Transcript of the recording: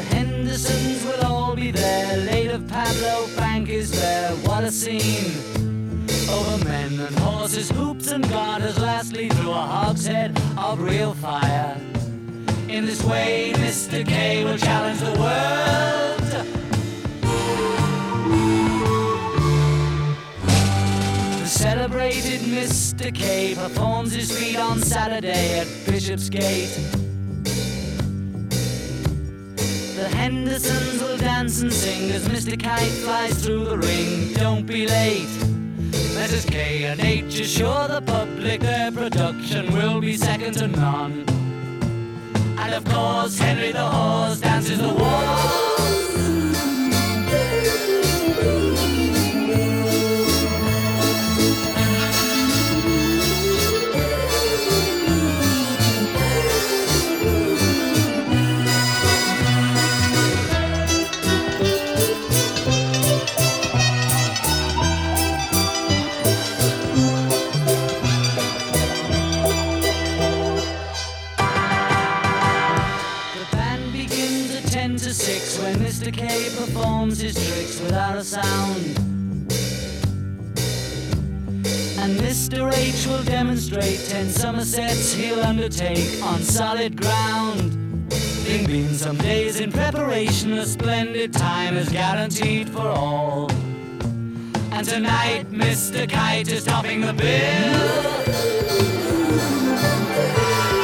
Hendersons will all be there. Late of Pablo Frank is there. What a scene! Over men and horses, hoops and garters, lastly through a hogshead of real fire. In this way, Mr. K will challenge the world. The celebrated Mr. K performs his feat on Saturday at Bishopsgate. The Hendersons will dance and sing as Mr. Kite flies through the ring. Don't be late. Messrs. K and H assure the public their production will be second to none. And of course, Henry the Horse dances the waltz. When Mr. K performs his tricks without a sound, and Mr. H will demonstrate 10 Somersets he'll undertake on solid ground. There've been some days in preparation, a splendid time is guaranteed for all. And tonight Mr. Kite is topping the bill.